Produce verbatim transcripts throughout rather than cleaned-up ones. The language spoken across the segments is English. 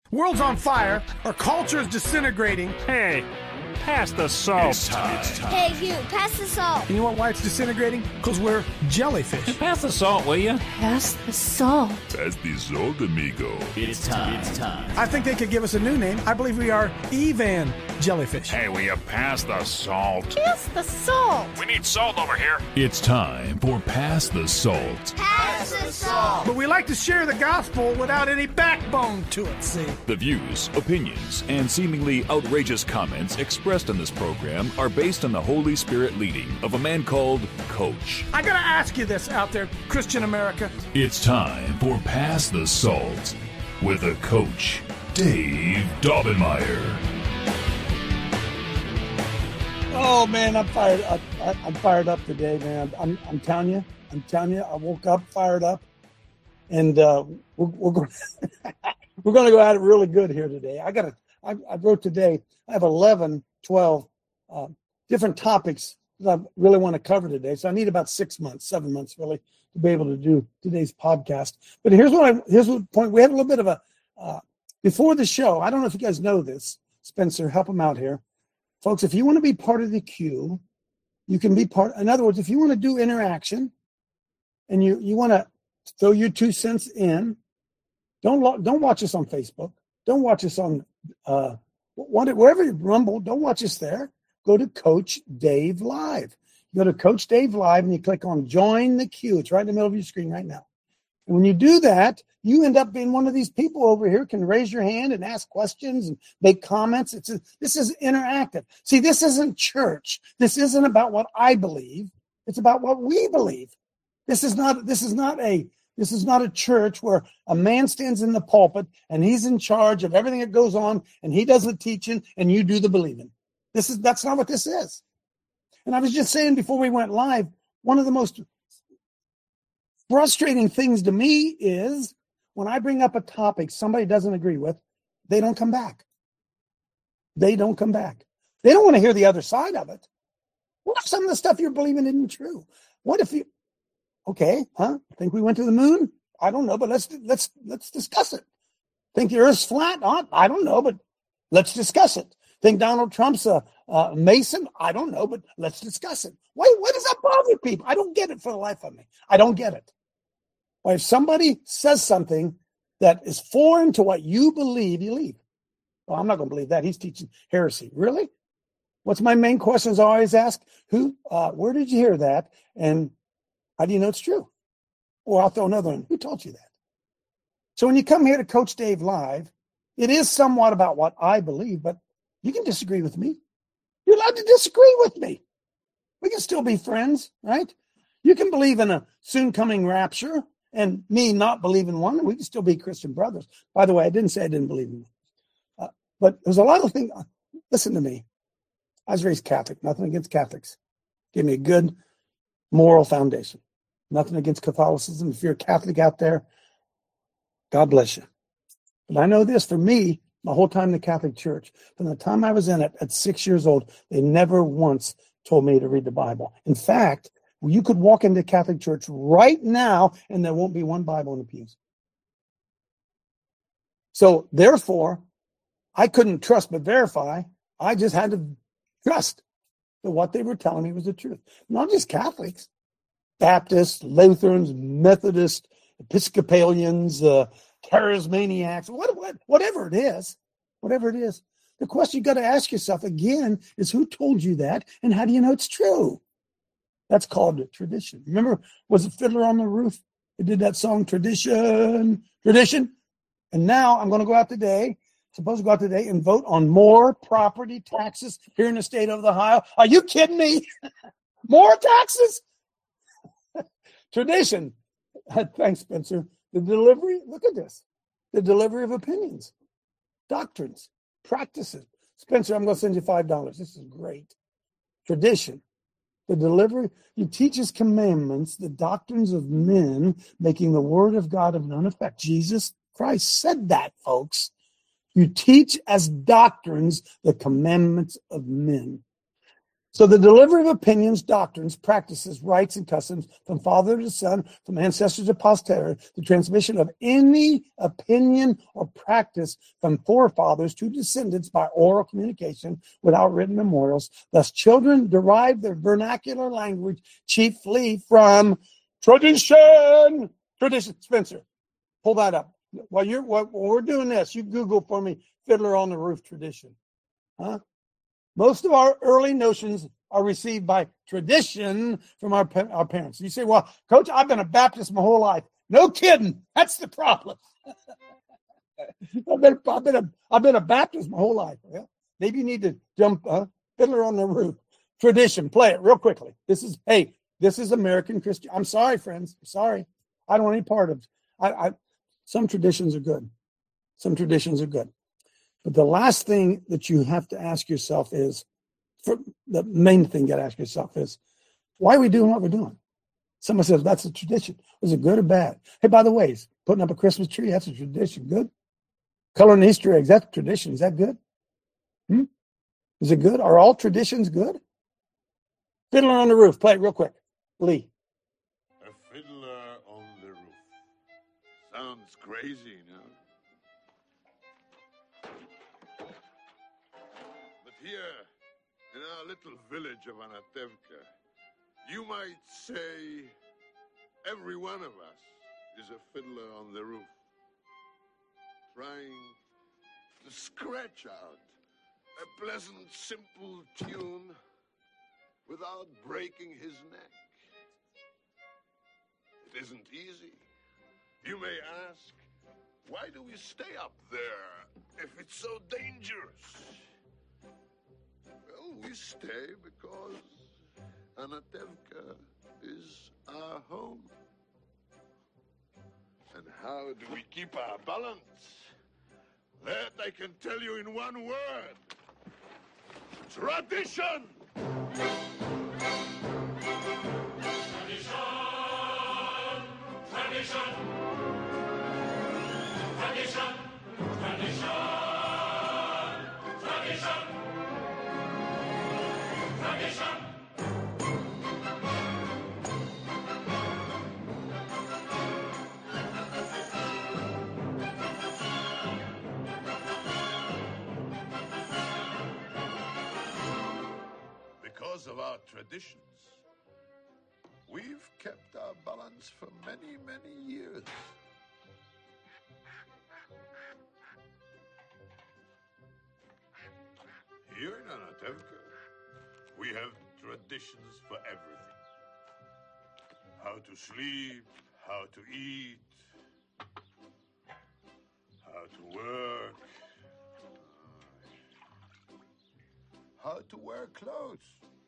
World's on fire. Our culture is disintegrating. Hey, pass the salt. It's time. It's time. Hey, you, pass the salt. And you know what, why it's disintegrating? Because we're jellyfish. Pass the salt, will you? Pass the salt. Pass the salt, amigo. It's time. It's time. I think they could give us a new name. I believe we are Evan jellyfish. Hey, will you pass the salt? Pass the salt. We need salt over here. It's time for Pass the Salt. Pass the salt. But we like to share the gospel without any backbone to it, see? The views, opinions, and seemingly outrageous comments expressed in this program are based on the Holy Spirit leading of a man called Coach. I gotta ask you this out there, Christian America. It's time for Pass the Salt with a Coach, Dave Daubenmire. Oh man, I'm fired up. I'm fired up today, man. I'm, I'm telling you, I'm telling you, I woke up fired up, and uh, we're, we're going we're going to go at it really good here today. I got to. I, I wrote today. I have eleven, twelve uh, different topics that I really want to cover today. So I need about six months, seven months, really, to be able to do today's podcast. But here's what I here's what point. We had a little bit of a uh, before the show. I don't know if you guys know this, Spencer. Help him out here. Folks, if you want to be part of the queue, you can be part. In other words, if you want to do interaction and you, you want to throw your two cents in, don't lo- don't watch us on Facebook. Don't watch us on uh, wherever you Rumble. Don't watch us there. Go to Coach Dave Live. You go to Coach Dave Live and you click on Join the Queue. It's right in the middle of your screen right now. And when you do that, you end up being one of these people over here, can raise your hand and ask questions and make comments. It's a, this is interactive. See, this isn't church. This isn't about what I believe. It's about what we believe. This is not, this is not a, this is not a church where a man stands in the pulpit and he's in charge of everything that goes on and he does the teaching and you do the believing. This is, that's not what this is. And I was just saying before we went live, one of the most frustrating things to me is when I bring up a topic somebody doesn't agree with, they don't come back. They don't come back. They don't want to hear the other side of it. What if some of the stuff you're believing isn't true? What if you, okay, huh? Think we went to the moon? I don't know, but let's let's let's discuss it. Think the Earth's flat? I don't know, but let's discuss it. Think Donald Trump's a, a Mason? I don't know, but let's discuss it. Why, why does that bother people? I don't get it for the life of me. I don't get it. Why, if somebody says something that is foreign to what you believe, you leave. Well, I'm not going to believe that. He's teaching heresy. Really? What's my main questions I always ask? Who, uh, where did you hear that? And how do you know it's true? Or I'll throw another one. Who told you that? So when you come here to Coach Dave Live, it is somewhat about what I believe, but you can disagree with me. You're allowed to disagree with me. We can still be friends, right? You can believe in a soon coming rapture and me not believe in one. We can still be Christian brothers. By the way, I didn't say I didn't believe in one. Uh, but there's a lot of things. Listen to me. I was raised Catholic. Nothing against Catholics. Give me a good moral foundation. Nothing against Catholicism. If you're a Catholic out there, God bless you. But I know this, for me, my whole time in the Catholic Church, from the time I was in it at six years old, they never once told me to read the Bible. In fact, you could walk into Catholic Church right now and there won't be one Bible in the pews. So therefore, I couldn't trust but verify. I just had to trust that what they were telling me was the truth. Not just Catholics, Baptists, Lutherans, Methodists, Episcopalians, uh, charismaniacs, what, what, whatever it is, whatever it is. The question you got to ask yourself again is, who told you that and how do you know it's true? That's called tradition. Remember, was it Fiddler on the Roof? They did that song, Tradition, Tradition. And now I'm going to go out today, supposed to go out today and vote on more property taxes here in the state of Ohio. Are you kidding me? More taxes? Tradition. Thanks, Spencer. The delivery, look at this. The delivery of opinions, doctrines, practices. Spencer, I'm going to send you five dollars. This is great. Tradition. The delivery, you teach his commandments, the doctrines of men, making the word of God of none effect. Jesus Christ said that, folks. You teach as doctrines the commandments of men. So the delivery of opinions, doctrines, practices, rites, and customs from father to son, from ancestors to posterity, the transmission of any opinion or practice from forefathers to descendants by oral communication without written memorials. Thus, children derive their vernacular language chiefly from tradition. Tradition. Spencer, pull that up. While you're while we're doing this, you Google for me Fiddler on the Roof tradition. Huh? Most of our early notions are received by tradition from our, our parents. You say, well, Coach, I've been a Baptist my whole life. No kidding. That's the problem. I've, been, I've, been a, I've been a Baptist my whole life. Well, maybe you need to jump uh, Fiddler on the Roof. Tradition. Play it real quickly. This is, hey, this is American Christian. I'm sorry, friends. I'm sorry. I don't want any part of it. I, I, some traditions are good. Some traditions are good. But the last thing that you have to ask yourself is, for the main thing you got to ask yourself is, why are we doing what we're doing? Someone says, that's a tradition. Was it good or bad? Hey, by the way, putting up a Christmas tree, that's a tradition. Good. Coloring Easter eggs, that's a tradition. Is that good? Hmm? Is it good? Are all traditions good? Fiddler on the Roof. Play it real quick. Lee. A fiddler on the roof. Sounds crazy, no? Here, in our little village of Anatevka, you might say every one of us is a fiddler on the roof, trying to scratch out a pleasant, simple tune without breaking his neck. It isn't easy. You may ask, why do we stay up there if it's so dangerous? Well, we stay because Anatevka is our home. And how do we keep our balance? That I can tell you in one word. Tradition! Tradition! Tradition! Tradition! Tradition! Tradition! Tradition! Because of our traditions, we've kept our balance for many, many years. Here in Anatevka, we have traditions for everything. How to sleep, how to eat, how to work, how to wear clothes.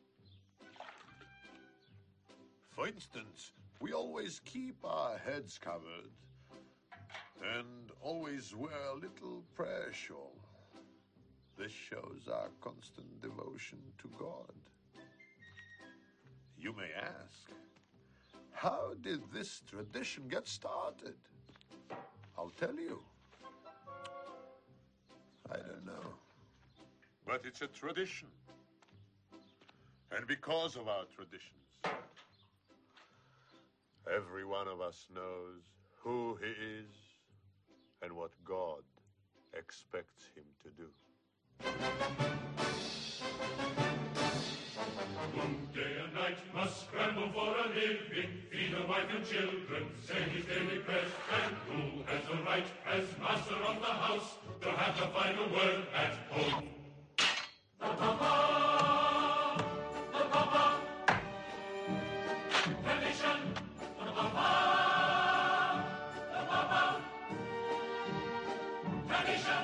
For instance, we always keep our heads covered and always wear a little prayer shawl. This shows our constant devotion to God. You may ask, how did this tradition get started? I'll tell you. I don't know. But it's a tradition. And because of our traditions, every one of us knows who he is and what God expects him to do. Who day and night must scramble for a living, feed a wife and children, say his daily prayers, and who has the right, as master of the house, to have the final word at home? The Papa, the Papa, tradition, the Papa, the Papa, tradition.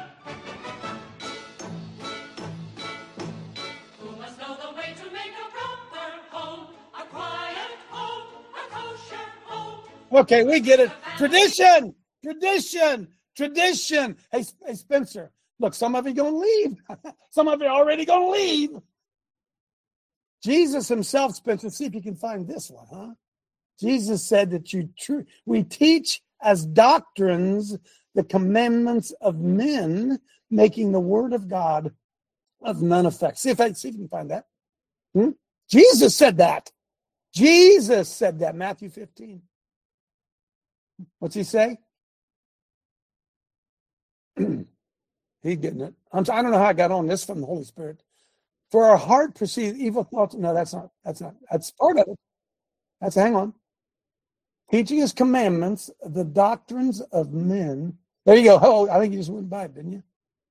Who must know the way to make a proper home, a quiet home, a kosher home? Okay, we get it. Tradition, tradition, tradition. Hey, hey Spencer, look, some of you going to leave. Some of you are already going to leave. Jesus himself, Spencer, see if you can find this one, huh? Jesus said that you tr- we teach as doctrines the commandments of men, making the word of God of none effect. See if I see if you can find that. Hmm? Jesus said that. Jesus said that. Matthew fifteen. What's he say? He's getting it. I'm, I don't know how I got on this from the Holy Spirit. For our heart perceives evil thoughts. No, that's not. That's not. That's part of it. That's, hang on. Teaching his commandments, the doctrines of men. There you go. Oh, I think you just went by it, didn't you?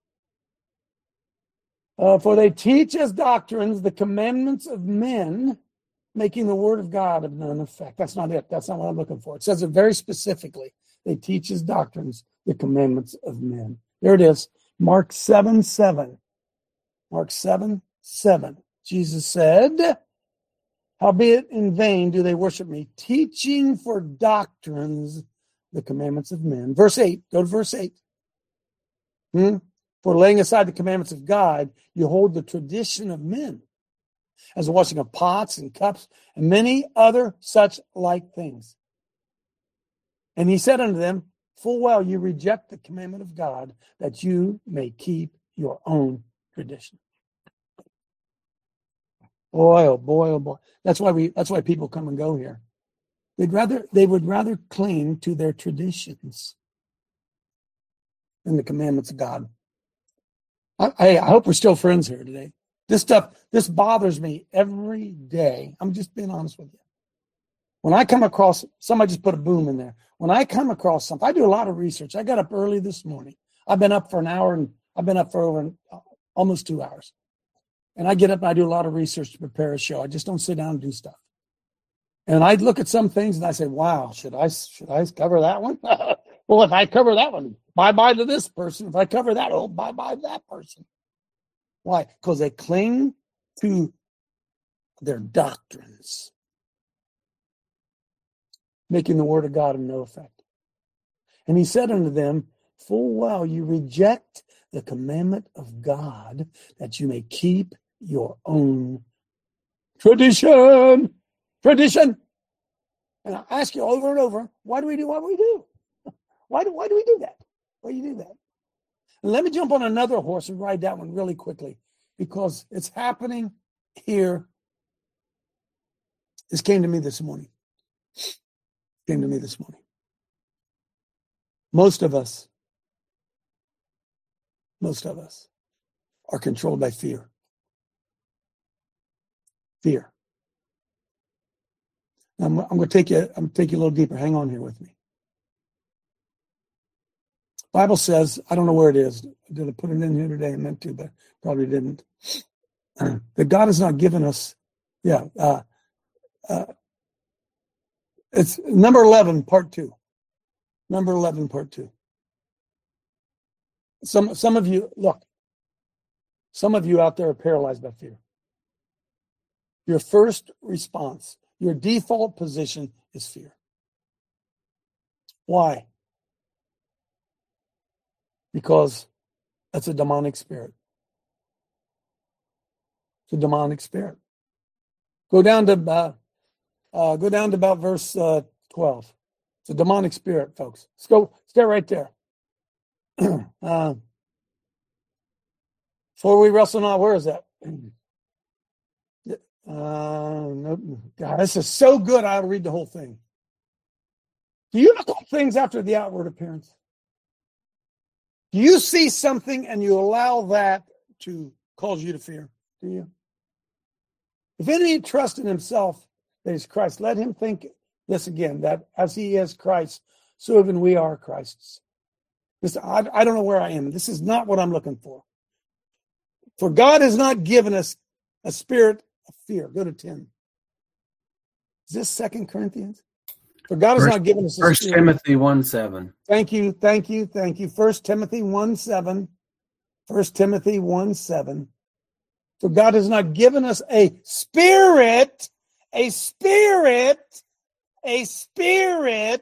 Uh, for they teach as doctrines the commandments of men, making the word of God of none effect. That's not it. That's not what I'm looking for. It says it very specifically. They teach as doctrines the commandments of men. There it is. Mark seven seven. Mark seven seven. Jesus said, howbeit in vain do they worship me, teaching for doctrines the commandments of men. Verse eight. Go to verse eight. Hmm? For laying aside the commandments of God, you hold the tradition of men, as the washing of pots and cups, and many other such like things. And he said unto them, full well you reject the commandment of God, that you may keep your own tradition. Boy, oh boy, oh boy. That's why we that's why people come and go here. They'd rather they would rather cling to their traditions than the commandments of God. I, I, I hope we're still friends here today. This stuff, this bothers me every day. I'm just being honest with you. When I come across, somebody just put a boom in there. When I come across something, I do a lot of research. I got up early this morning. I've been up for an hour and I've been up for over uh, almost two hours. And I get up and I do a lot of research to prepare a show. I just don't sit down and do stuff. And I look at some things and I say, wow, should I, should I cover that one? Well, if I cover that one, bye-bye to this person. If I cover that, oh, bye-bye to that person. Why? Because they cling to their doctrines, making the word of God of no effect. And he said unto them, full well you reject the commandment of God, that you may keep your own tradition. Tradition. And I ask you over and over, why do we do what we do? Why do, why do we do that? Why do you do that? And let me jump on another horse and ride that one really quickly, because it's happening here. This came to me this morning. Came to me this morning. Most of us, most of us are controlled by fear. Fear. I'm, I'm going to take you. I'm going to take you a little deeper. Hang on here with me. Bible says, I don't know where it is. Did I put it in here today? I meant to, but probably didn't. That God has not given us. Yeah. Uh, uh, it's number eleven, part two. Number eleven, part two. Some some of you, look, some of you out there are paralyzed by fear. Your first response, your default position is fear. Why? Because that's a demonic spirit. It's a demonic spirit. Go down to uh, uh, go down to about verse uh, twelve. It's a demonic spirit, folks. Let's go. Stay right there. uh, for we wrestle not. Where is that? Uh, no, God, this is so good. I'll read the whole thing. Do you look at things after the outward appearance? Do you see something and you allow that to cause you to fear? Do you? If any trust in himself that is Christ, let him think this again, that as he is Christ, so even we are Christ's. This, I, I don't know where I am. This is not what I'm looking for. For God has not given us a spirit of fear. Go to ten. Is this Second Corinthians? For God has First, not given us a First spirit. Timothy one seven. Thank you, thank you, thank you. First Timothy one seven. First Timothy one seven. For God has not given us a spirit, a spirit, a spirit.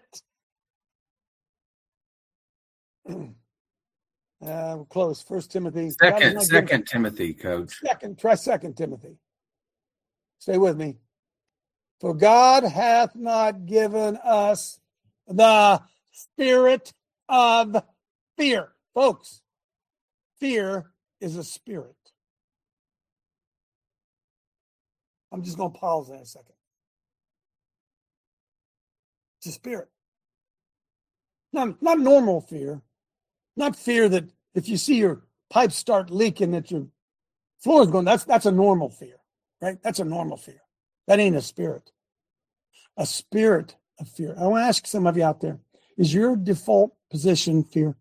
Uh, we're close. First Timothy. Second, second Timothy, Coach. Second, try Second Timothy. Stay with me. For God hath not given us the spirit of fear. Folks, fear is a spirit. I'm just going to pause in a second. It's a spirit. Not, not normal fear. Not fear that if you see your pipes start leaking that your floor is going, that's, that's a normal fear, right? That's a normal fear. That ain't a spirit. A spirit of fear. I want to ask some of you out there, is your default position fear?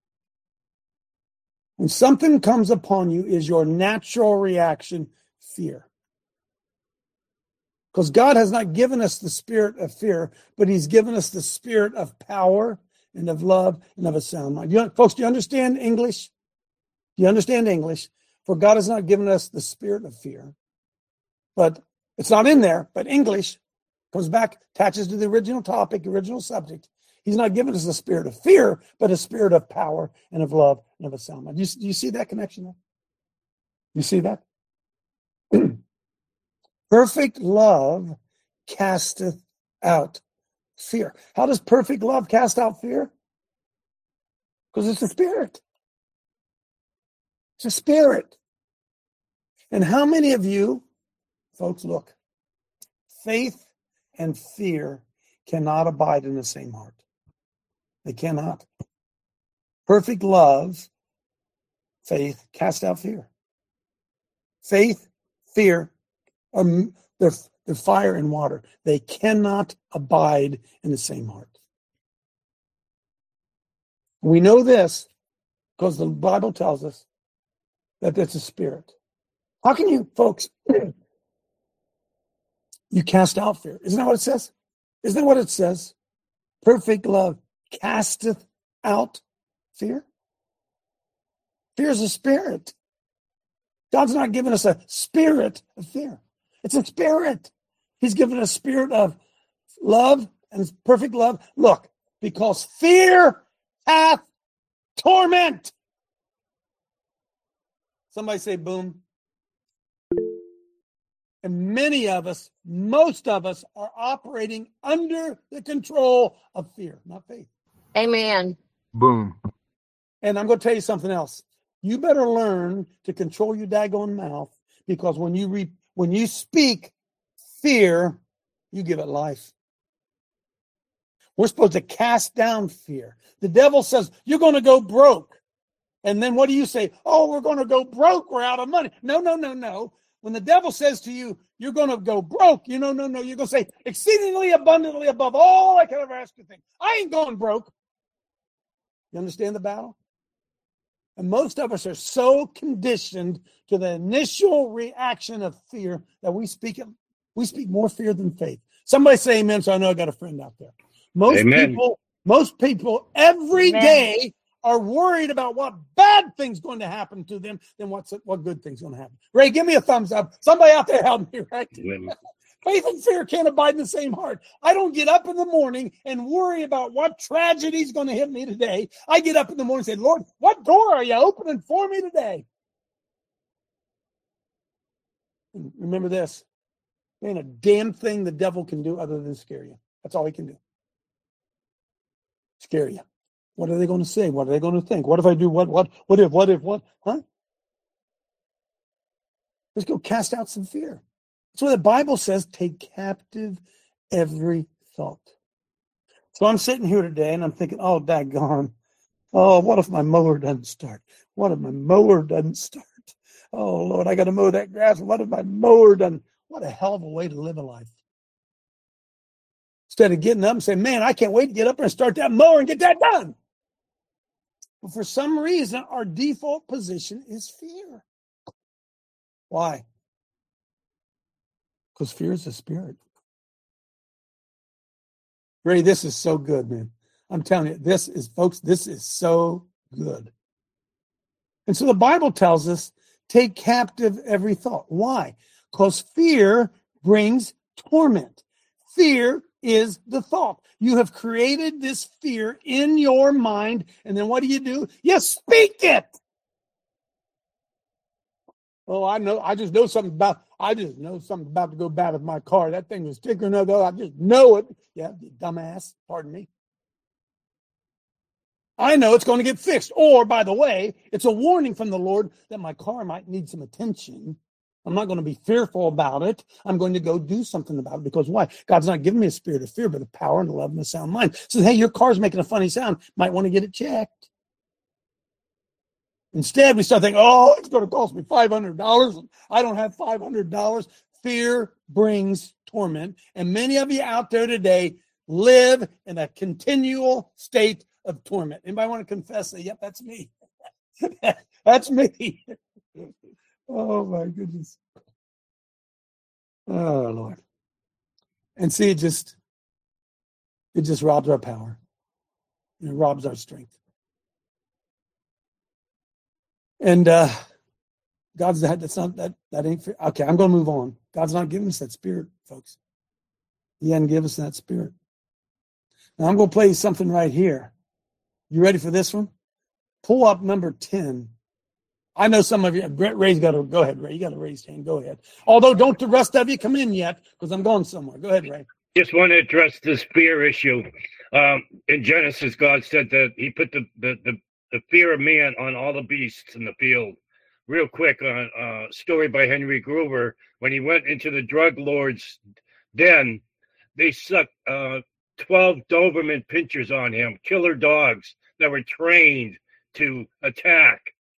When something comes upon you, is your natural reaction fear? Because God has not given us the spirit of fear, but he's given us the spirit of power and of love and of a sound mind. You, folks, do you understand English? Do you understand English? For God has not given us the spirit of fear. But it's not in there, but English comes back, attaches to the original topic, original subject. He's not given us the spirit of fear, but a spirit of power and of love and of a sound mind. Do you, do you see that connection there? You see that? Perfect love casteth out fear. How does perfect love cast out fear? Because it's a spirit. It's a spirit. And how many of you, folks, look, faith and fear cannot abide in the same heart. They cannot. Perfect love, faith, cast out fear. Faith, fear, um, they're, they're fire and water. They cannot abide in the same heart. We know this because the Bible tells us that it's a spirit. How can you, folks, you cast out fear? Isn't that what it says? Isn't that what it says? Perfect love casteth out fear. Fear is a spirit. God's not giving us a spirit of fear. It's a spirit. He's given us a spirit of love and perfect love. Look, because fear hath torment. Somebody say boom. And many of us, most of us, are operating under the control of fear, not faith. Amen. Boom. And I'm going to tell you something else. You better learn to control your daggone mouth, because when you re- when you speak fear, you give it life. We're supposed to cast down fear. The devil says, you're going to go broke. And then what do you say? Oh, we're going to go broke. We're out of money. No, no, no, no. When the devil says to you, you're going to go broke, you know, no, no, you're going to say, exceedingly abundantly above all I could ever ask you to think. I ain't going broke. You understand the battle? And most of us are so conditioned to the initial reaction of fear that we speak we speak more fear than faith. Somebody say amen, so I know I got a friend out there. Most Amen. people, most people every Amen. day are worried about what bad thing's going to happen to them than what's what good thing's going to happen. Ray, give me a thumbs up. Somebody out there help me, right? Faith and fear can't abide in the same heart. I don't get up in the morning and worry about what tragedy is going to hit me today. I get up in the morning and say, Lord, what door are you opening for me today? And remember this. There ain't a damn thing the devil can do other than scare you. That's all he can do. Scare you. What are they going to say? What are they going to think? What if I do what, what, what if, what if, what? Huh? Let's go cast out some fear. That's what the Bible says, take captive every thought. So I'm sitting here today and I'm thinking, oh, daggone. Oh, what if my mower doesn't start? What if my mower doesn't start? Oh, Lord, I got to mow that grass. What if my mower doesn't? What a hell of a way to live a life. Instead of getting up and saying, man, I can't wait to get up there and start that mower and get that done. But for some reason, our default position is fear. Why? Because fear is a spirit. Ray, this is so good, man. I'm telling you, this is, folks, this is so good. And so the Bible tells us, take captive every thought. Why? Because fear brings torment. Fear is the thought. You have created this fear in your mind, and then what do you do? You speak it. Oh, I know. I just know something about, I just know something about to go bad with my car. That thing was tickling up. I just know it. Yeah, you dumbass. Pardon me. I know it's going to get fixed. Or, by the way, it's a warning from the Lord that my car might need some attention. I'm not going to be fearful about it. I'm going to go do something about it. Because why? God's not giving me a spirit of fear, but a power and a love and a sound mind. So, hey, your car's making a funny sound. Might want to get it checked. Instead, we start thinking, oh, it's going to cost me five hundred dollars. I don't have five hundred dollars. Fear brings torment. And many of you out there today live in a continual state of torment. Anybody want to confess that? Yep, that's me. That's me. Oh, my goodness. Oh, Lord. And see, it just, it just robs our power. It robs our strength. And uh, God's that, that's not, that, that ain't fair. Okay, I'm going to move on. God's not giving us that spirit, folks. He hadn't given us that spirit. Now, I'm going to play something right here. You ready for this one? Pull up number ten. I know some of you, Ray's got to, go ahead, Ray. You got to raise your hand. Go ahead. Although, don't the rest of you come in yet, because I'm going somewhere. Go ahead, Ray. Just want to address this fear issue. Um, in Genesis, God said that he put the, the, the, the fear of man on all the beasts in the field. Real quick, on a uh, story by Henry Gruver, when he went into the drug lord's den, they sucked uh, twelve Doberman pinchers on him, killer dogs that were trained to attack.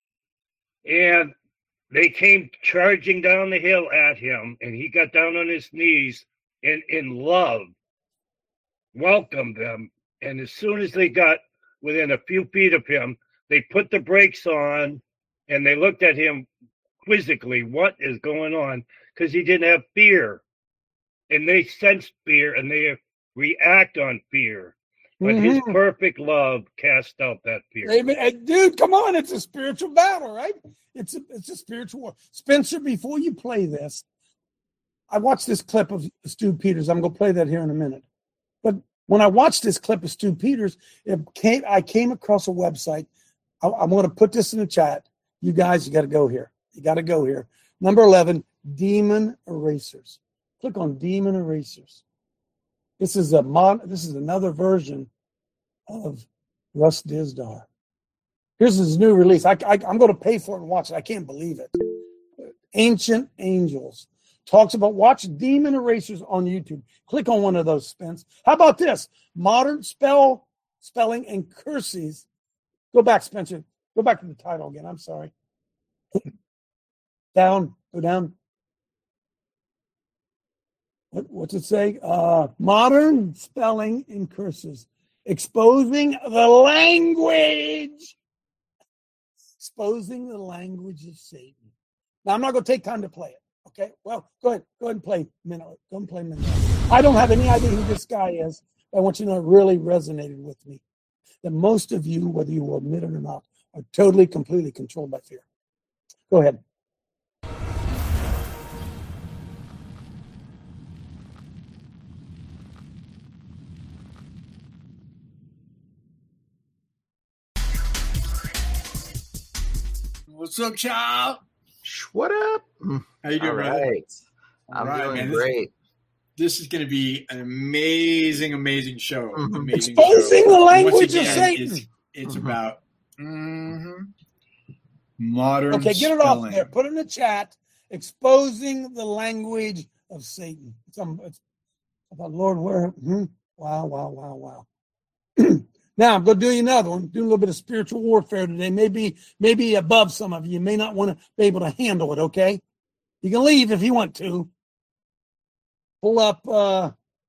And they came charging down the hill at him, and he got down on his knees and in love welcomed them. And as soon as they got within a few feet of him, they put the brakes on, and they looked at him quizzically, what is going on? Because he didn't have fear. And they sensed fear, and they react on fear. But mm-hmm. his perfect love cast out that fear. Amen. Dude, come on. It's a spiritual battle, right? It's a, it's a spiritual war. Spencer, before you play this, I watched this clip of Stu Peters. I'm going to play that here in a minute. But when I watched this clip of Stu Peters, it came, I came across a website. I, I'm going to put this in the chat. You guys, you got to go here. You got to go here. Number eleven, Demon Erasers. Click on Demon Erasers. This is a mod. This is another version of Russ Dizdar. Here's his new release. I, I, I'm going to pay for it and watch it. I can't believe it. Ancient Angels. Talks about, watch Demon Erasers on YouTube. Click on one of those, Spence. How about this? Modern spell, spelling and curses. Go back, Spencer. Go back to the title again. I'm sorry. Down. Go down. What, what's it say? Uh, modern spelling and curses. Exposing the language. Exposing the language of Satan. Now, I'm not going to take time to play it. Okay? Well, go ahead. Go ahead and play Minnow. Go and play Minnow. I don't have any idea who this guy is, but I want you to know it really resonated with me. That most of you, whether you will admit it or not, are totally, completely controlled by fear. Go ahead. What's up, child? What up? How you doing, All brother? right. I'm right, doing man. great. This, this is going to be an amazing, amazing show. Mm-hmm. Amazing Exposing show. the language again, of Satan. It's, it's Mm-hmm. about mm-hmm, modern Okay, get it spelling. off there. Put it in the chat. Exposing the language of Satan. It's, um, it's about Lord, where? Hmm? Wow, wow, wow, wow. Now, I'm going to do you another one. Do a little bit of spiritual warfare today. Maybe, maybe above some of you. You may not want to be able to handle it, okay? You can leave if you want to. Pull up uh,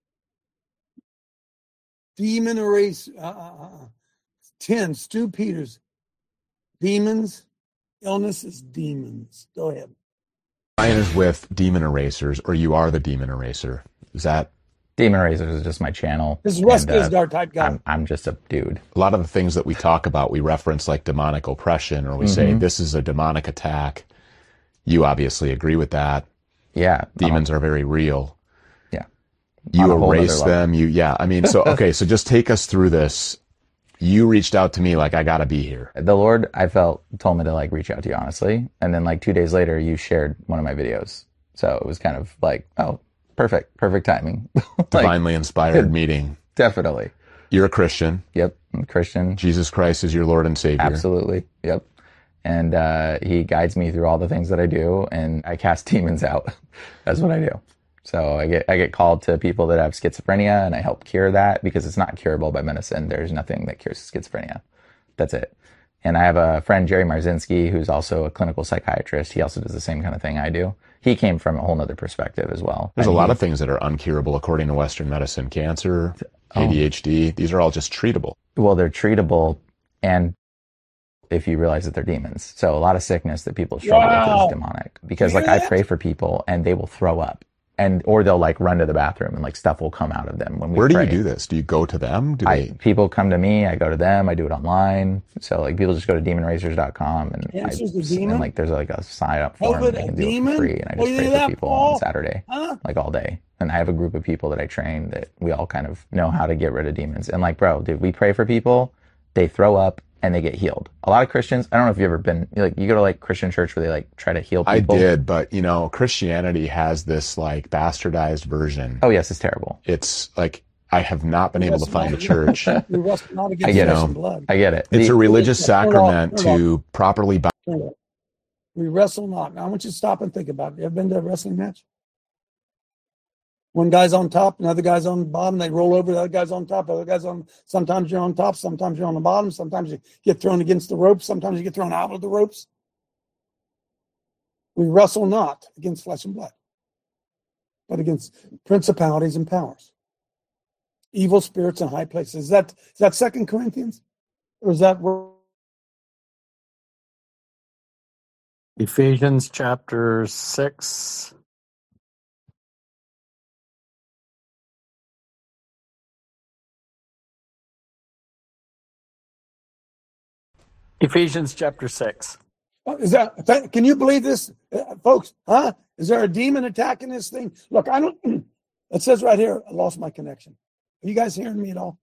Demon Erase uh, uh, ten, Stu Peters. Demons, illnesses, demons. Go ahead. Ryan is with Demon Erasers, or you are the Demon Eraser. Is that? Demon Erasers is just my channel. This is Russ and, uh, Dizdar type guy. I'm, I'm just a dude. A lot of the things that we talk about, we reference like demonic oppression, or we mm-hmm. say this is a demonic attack. You obviously agree with that. Yeah. Demons um, are very real. Yeah. You erase them. You, yeah. I mean, so, okay. So just take us through this. You reached out to me like, I got to be here. The Lord, I felt, told me to like reach out to you, honestly. And then like two days later, you shared one of my videos. So it was kind of like, oh, perfect, perfect timing. like, Divinely inspired meeting. Definitely. You're a Christian. Yep. I'm a Christian. Jesus Christ is your Lord and Savior. Absolutely. Yep. and uh, he guides me through all the things that I do, and I cast demons out. That's what I do. So I get I get called to people that have schizophrenia, and I help cure that because it's not curable by medicine. There's nothing that cures schizophrenia. That's it. And I have a friend, Jerry Marzinski, who's also a clinical psychiatrist. He also does the same kind of thing I do. He came from a whole other perspective as well. There's and a lot he, of things that are uncurable according to Western medicine. Cancer, A D H D, oh. These are all just treatable. Well, they're treatable, and if you realize that they're demons. So a lot of sickness that people struggle wow. with is demonic. Because like I pray for people and they will throw up. And or they'll like run to the bathroom and like stuff will come out of them when we Where do pray. you do this? Do you go to them? Do I, they... People come to me. I go to them. I do it online. So like people just go to demon raisers dot com and, I, and like there's like a sign up form that they can do it for free. And I just oh, pray for people Paul? on Saturday, huh? like all day. And I have a group of people that I train that we all kind of know how to get rid of demons. And like, bro, dude, we pray for people. They throw up and they get healed. A lot of Christians, I don't know if you've ever been, like, you go to like Christian church where they like try to heal people. I did, but you know, Christianity has this like bastardized version. Oh yes, it's terrible. It's like, I have not been able to find a church. I get it. Blood. I get it. It's the, a religious the, sacrament turn to off. properly bind. We wrestle not. Now I want you to stop and think about it. You ever been to a wrestling match? One guy's on top, another guy's on the bottom. They roll over, the other guy's on top, the other guy's on. Sometimes you're on top, sometimes you're on the bottom. Sometimes you get thrown against the ropes. Sometimes you get thrown out of the ropes. We wrestle not against flesh and blood, but against principalities and powers, evil spirits in high places. Is that is that Second Corinthians, or is that Ephesians chapter six? Ephesians chapter six. Is that? Can you believe this, uh, folks? Huh? Is there a demon attacking this thing? Look, I don't. It says right here, I lost my connection. Are you guys hearing me at all?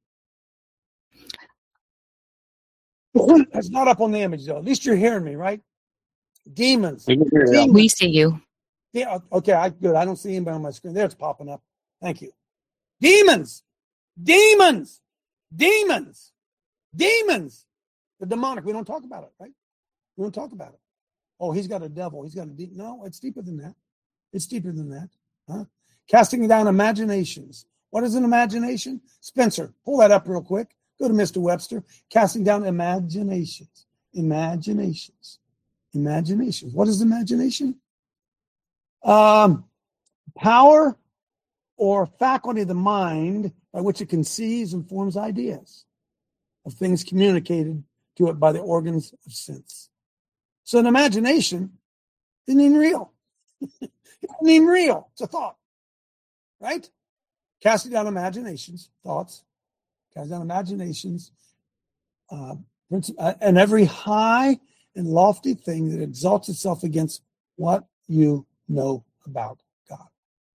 It's not up on the image though. At least you're hearing me, right? Demons. Demons. We see you. Yeah. Okay. I good. I don't see anybody on my screen. There, it's popping up. Thank you. Demons. Demons. Demons. Demons. The demonic, we don't talk about it, right? We don't talk about it. Oh, he's got a devil. He's got a demon. No, it's deeper than that. It's deeper than that. Huh? Casting down imaginations. What is an imagination? Spencer, pull that up real quick. Go to Mister Webster. Casting down imaginations. Imaginations. Imaginations. What is imagination? Um, power or faculty of the mind by which it conceives and forms ideas of things communicated to it by the organs of sense. So an imagination isn't even real. It isn't even real. It's a thought. Right? Casting down imaginations, thoughts, casting down imaginations, uh, and every high and lofty thing that exalts itself against what you know about God.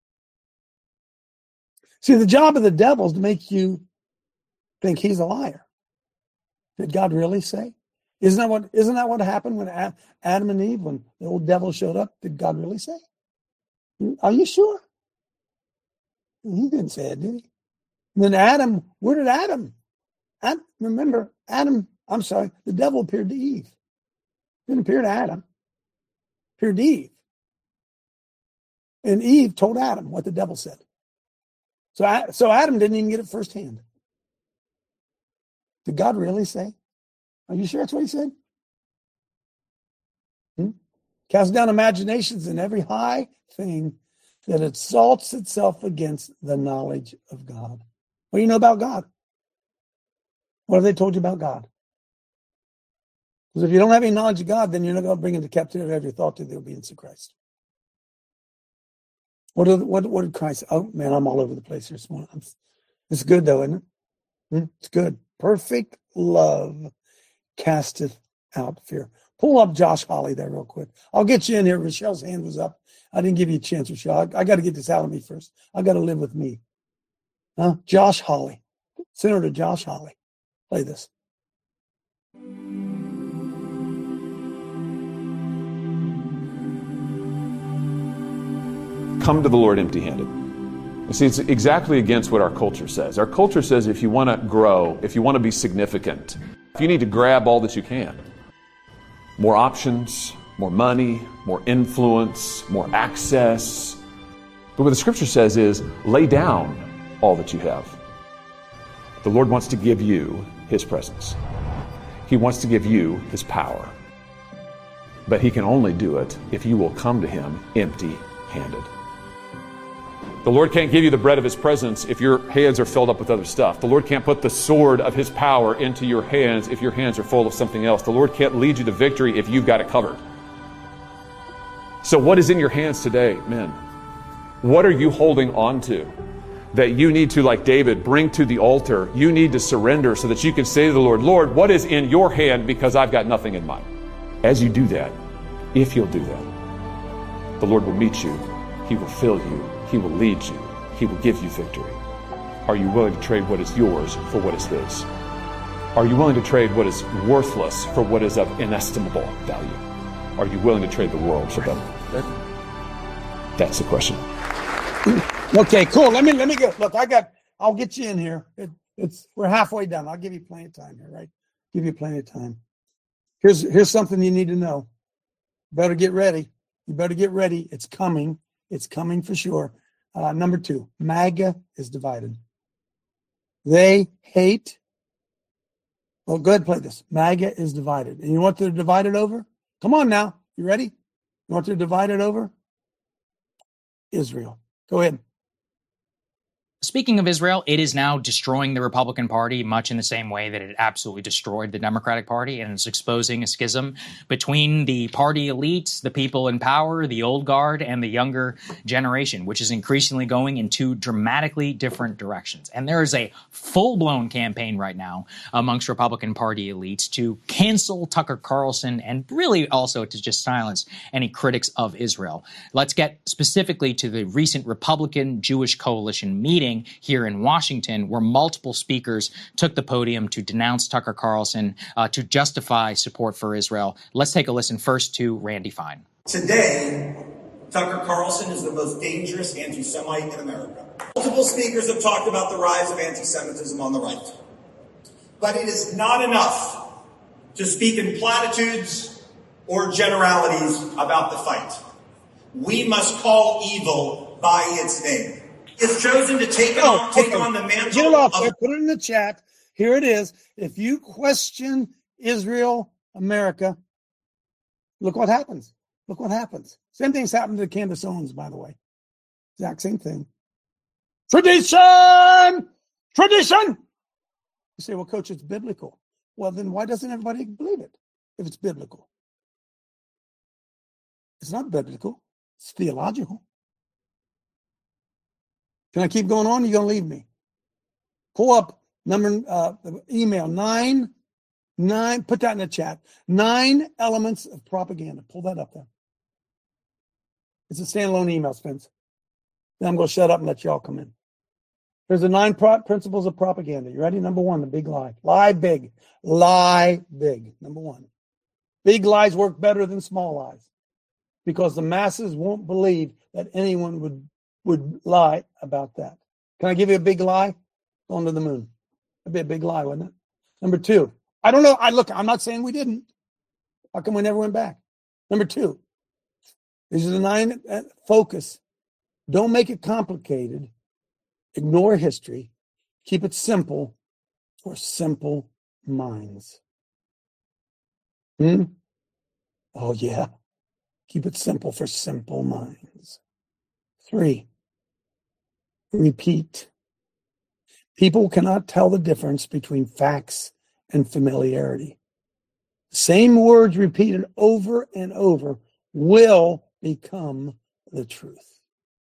See, the job of the devil is to make you think he's a liar. Did God really say? Isn't that what isn't that what happened when Adam and Eve, when the old devil showed up? Did God really say? Are you sure? He didn't say it, did he? And then Adam, where did Adam? Adam remember, Adam, I'm sorry, the devil appeared to Eve. Didn't appear to Adam. Appeared to Eve. And Eve told Adam what the devil said. So, so Adam didn't even get it firsthand. Did God really say? Are you sure that's what he said? Hmm? Cast down imaginations and every high thing that exalts itself against the knowledge of God. What do you know about God? What have they told you about God? Because if you don't have any knowledge of God, then you're not going to bring into captivity every thought to the obedience of Christ. What did, what, what did Christ? Oh, man, I'm all over the place here this morning. It's good, though, isn't it? Hmm? It's good. Perfect love casteth out fear. Pull up Josh Holly there real quick. I'll get you in here. Rochelle's hand was up. I didn't give you a chance, Rochelle. I, I got to get this out of me first. I got to live with me. Huh? Josh Holly. Senator Josh Holly. Play this. Come to the Lord empty-handed. You see, it's exactly against what our culture says. Our culture says if you want to grow, if you want to be significant, if you need to grab all that you can. more options, more money, more influence, more access. But what the scripture says is, lay down all that you have. The Lord wants to give you his presence. He wants to give you his power. But he can only do it if you will come to him empty-handed. The Lord can't give you the bread of his presence if your hands are filled up with other stuff. The Lord can't put the sword of his power into your hands if your hands are full of something else. The Lord can't lead you to victory if you've got it covered. So what is in your hands today, men? What are you holding on to that you need to, like David, bring to the altar? You need to surrender so that you can say to the Lord, Lord, what is in your hand, because I've got nothing in mine. As you do that, if you'll do that, the Lord will meet you. He will fill you. He will lead you. He will give you victory. Are you willing to trade what is yours for what is his? Are you willing to trade what is worthless for what is of inestimable value? Are you willing to trade the world for them? That's the question. Okay, cool. Let me let me go. Look, I got. I'll get you in here. It, it's we're halfway done. I'll give you plenty of time here, right? Give you plenty of time. Here's here's something you need to know. Better get ready. You better get ready. It's coming. It's coming for sure. Uh, number two, MAGA is divided. They hate. Well, go ahead and play this. MAGA is divided. And you know what they're divided over? Come on now. You ready? You know what they're divided over? Israel. Go ahead. Speaking of Israel, it is now destroying the Republican Party much in the same way that it absolutely destroyed the Democratic Party, and it's exposing a schism between the party elites, the people in power, the old guard, and the younger generation, which is increasingly going in two dramatically different directions. And there is a full-blown campaign right now amongst Republican Party elites to cancel Tucker Carlson and really also to just silence any critics of Israel. Let's get specifically to the recent Republican Jewish Coalition meeting here in Washington, where multiple speakers took the podium to denounce Tucker Carlson, uh, to justify support for Israel. Let's take a listen first to Randy Fine. Today, Tucker Carlson is the most dangerous anti-Semite in America. Multiple speakers have talked about the rise of anti-Semitism on the right. But it is not enough to speak in platitudes or generalities about the fight. We must call evil by its name. It's chosen to take oh, on, take okay. on the mantle. Get it off of- there. Put it in the chat. Here it is. If you question Israel, America, look what happens. Look what happens. Same thing's happened to Candace Owens, by the way. Exact same thing. Tradition! Tradition! You say, well, Coach, it's biblical. Well, then why doesn't everybody believe it if it's biblical? It's not biblical. It's theological. Can I keep going on? Or are you going to leave me? Pull up number uh, email nine, nine. Put that in the chat. Nine elements of propaganda. Pull that up there. It's a standalone email, Spence. Then I'm going to shut up and let y'all come in. There's the nine pro- principles of propaganda. You ready? Number one, the big lie. Lie big. Lie big. Number one. Big lies work better than small lies because the masses won't believe that anyone would would lie about that. Can I give you a big lie? Going to the moon. That'd be a big lie, wouldn't it? Number two. I don't know. I look, I'm not saying we didn't. How come we never went back? Number two. These are the nine. Uh, focus. Don't make it complicated. Ignore history. Keep it simple for simple minds. Hmm? Oh, yeah. Keep it simple for simple minds. Three. Repeat. People cannot tell the difference between facts and familiarity. Same words repeated over and over will become the truth.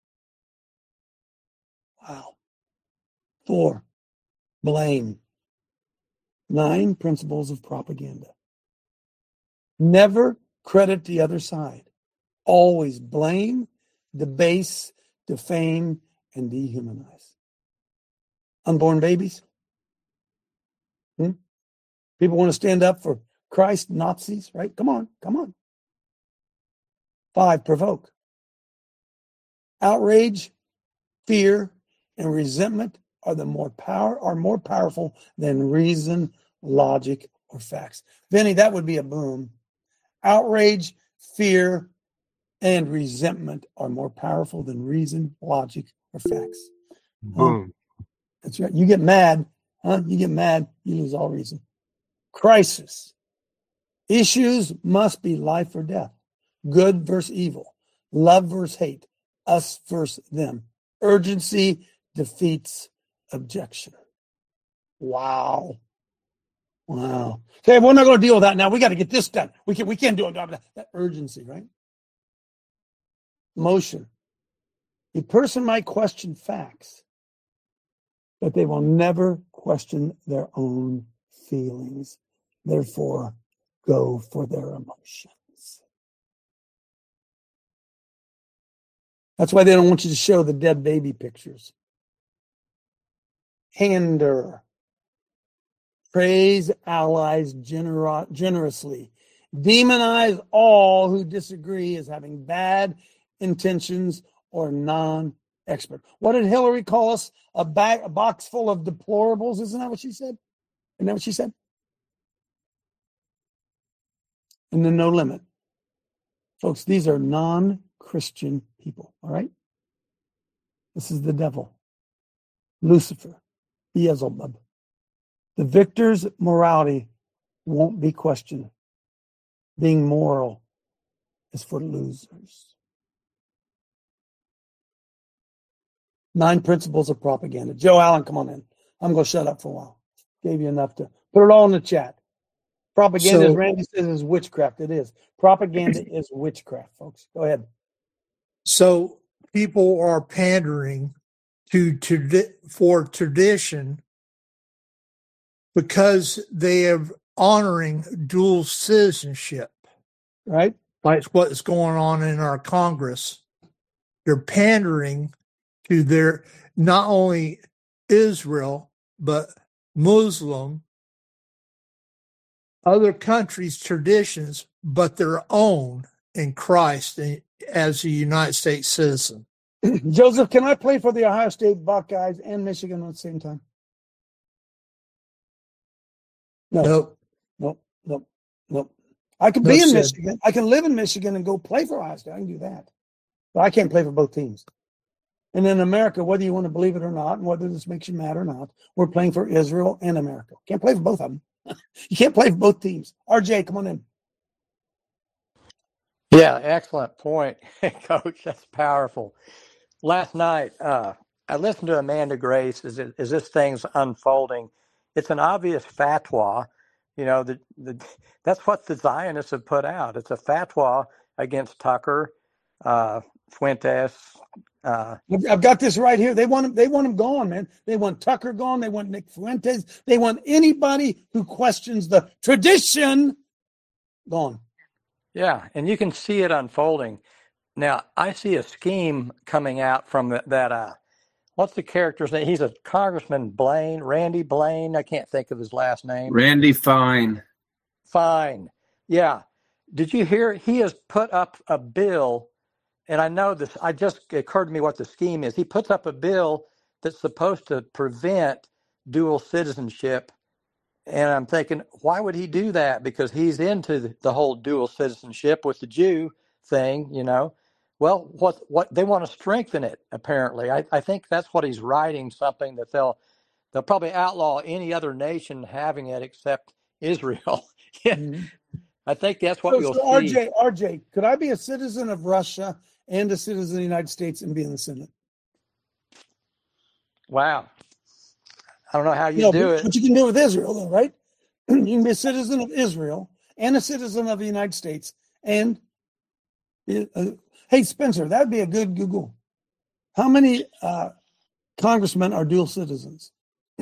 Wow. Four. Blame. Nine principles of propaganda. Never credit the other side. Always blame, debase, defame, and dehumanize. Unborn babies. Hmm? People want to stand up for Christ, Nazis, right? Come on, come on. Five, provoke. Outrage, fear, and resentment are the more power are more powerful than reason, logic, or facts. Vinny, that would be a boom. Outrage, fear, and resentment are more powerful than reason, logic, or facts. Boom. Huh? That's right. You get mad, huh? You get mad, you lose all reason. Crisis. Issues must be life or death. Good versus evil. Love versus hate. Us versus them. Urgency defeats objection. Wow. Wow. Okay, we're not going to deal with that now. We got to get this done. We can we can't do it. That, that urgency, right? Motion. A person might question facts, but they will never question their own feelings. Therefore, go for their emotions. That's why they don't want you to show the dead baby pictures. Hander. Praise allies gener- generously. Demonize all who disagree as having bad intentions or non-expert. What did Hillary call us? A, bag, a box full of deplorables? Isn't that what she said? Isn't that what she said? And then no limit. Folks, these are non-Christian people, all right? This is the devil. Lucifer. Beelzebub. The victor's morality won't be questioned. Being moral is for losers. Nine principles of propaganda. Joe Allen, come on in. I'm going to shut up for a while. Gave you enough to put it all in the chat. Propaganda, So- as Randy says, is witchcraft. It is. Propaganda is witchcraft, folks. Go ahead. So people are pandering to, to for tradition because they are honoring dual citizenship. Right. Like what's going on in our Congress. They're pandering to their, not only Israel, but Muslim, other countries' traditions, but their own in Christ as a United States citizen. Joseph, can I play for the Ohio State Buckeyes and Michigan at the same time? No. Nope. Nope. Nope. Nope. I can No be in said. Michigan. I can live in Michigan and go play for Ohio State. I can do that. But I can't play for both teams. And in America, whether you want to believe it or not, and whether this makes you mad or not, we're playing for Israel and America. Can't play for both of them. You can't play for both teams. R J, come on in. Yeah, excellent point, Coach. That's powerful. Last night, uh, I listened to Amanda Grace as, it, as this thing's unfolding. It's an obvious fatwa. You know, the, the, that's what the Zionists have put out. It's a fatwa against Tucker, uh, Fuentes. Uh, I've got this right here. They want him. They want him gone, man. They want Tucker gone. They want Nick Fuentes. They want anybody who questions the tradition gone. yeah, and you can see it unfolding. Now, I see a scheme coming out from the, that. Uh, what's the character's name? He's a Congressman Blaine, Randy Blaine. I can't think of his last name. Randy Fine. Fine. Yeah. Did you hear? He has put up a bill, and I know this. I just it occurred to me what the scheme is. He puts up a bill that's supposed to prevent dual citizenship. And I'm thinking, why would he do that? Because he's into the, the whole dual citizenship with the Jew thing, you know. Well, what what they want to strengthen it, apparently. I, I think that's what he's writing, something that they'll they'll probably outlaw any other nation having it except Israel. yeah. Mm-hmm. I think that's what so, you'll so see. R J, R J, could I be a citizen of Russia and a citizen of the United States and be in the Senate? Wow. I don't know how you no, do but, it. But you can do it with Israel, though, right? You can be a citizen of Israel and a citizen of the United States. And, uh, hey, Spencer, that'd be a good Google. How many uh, congressmen are dual citizens?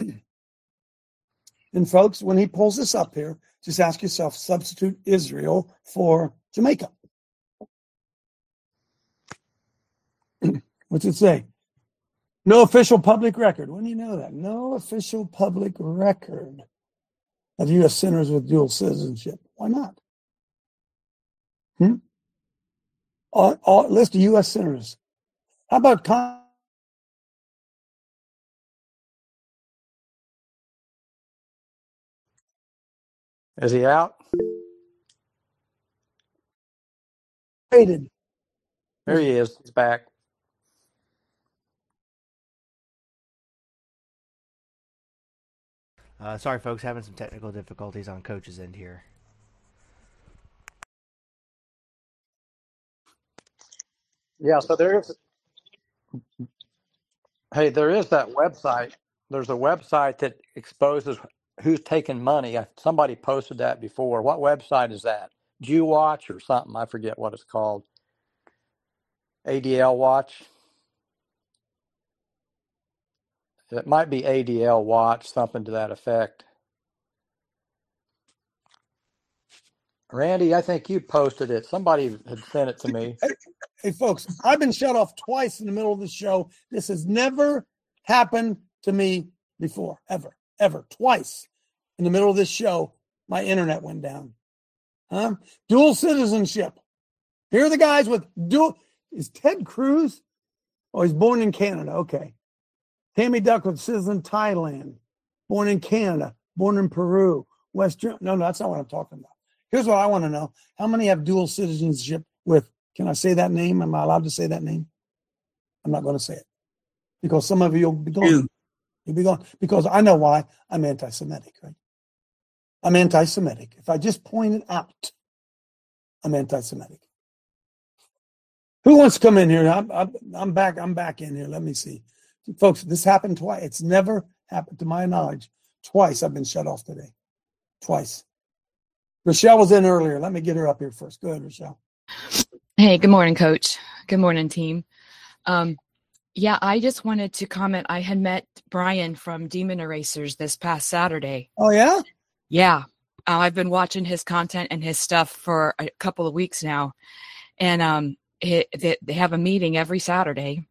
And, folks, when he pulls this up here, just ask yourself, substitute Israel for Jamaica. What's it say? No official public record. When do you know that? No official public record of U S senators with dual citizenship. Why not? Hmm? All, all, list of U S senators. How about Con- Is he out? Faded. There he is. He's back. Uh, sorry, folks, having some technical difficulties on Coach's end here. Yeah, so there is. Hey, there is that website. There's a website that exposes who's taking money. Somebody posted that before. What website is that? Jew Watch or something? I forget what it's called. A D L Watch. It might be A D L Watch, something to that effect. Randy, I think you posted it. Somebody had sent it to me. Hey, hey, folks, I've been shut off twice in the middle of the show. This has never happened to me before, ever, ever. Twice in the middle of this show, my internet went down. Huh? Dual citizenship. Here are the guys with dual. Is Ted Cruz? Oh, he's born in Canada. Okay. Tammy Duckworth, citizen Thailand, born in Canada, born in Peru, West Germany. No, no, that's not what I'm talking about. Here's what I want to know. How many have dual citizenship with, can I say that name? Am I allowed to say that name? I'm not going to say it. Because some of you will be going. You'll be going. Because I know why. I'm anti-Semitic, right? I'm anti-Semitic. If I just point it out, I'm anti-Semitic. Who wants to come in here? I'm, I'm, I'm back. I'm back in here. Let me see. Folks, this happened twice. It's never happened to my knowledge. Twice I've been shut off today. Twice. Rochelle was in earlier. Let me get her up here first. Go ahead, Rochelle. Hey, good morning, Coach. Good morning, team. Um, yeah, I just wanted to comment. I had met Brian from Demon Erasers this past Saturday. Oh, yeah? Yeah. Uh, I've been watching his content and his stuff for a couple of weeks now. And um, it, they, they have a meeting every Saturday.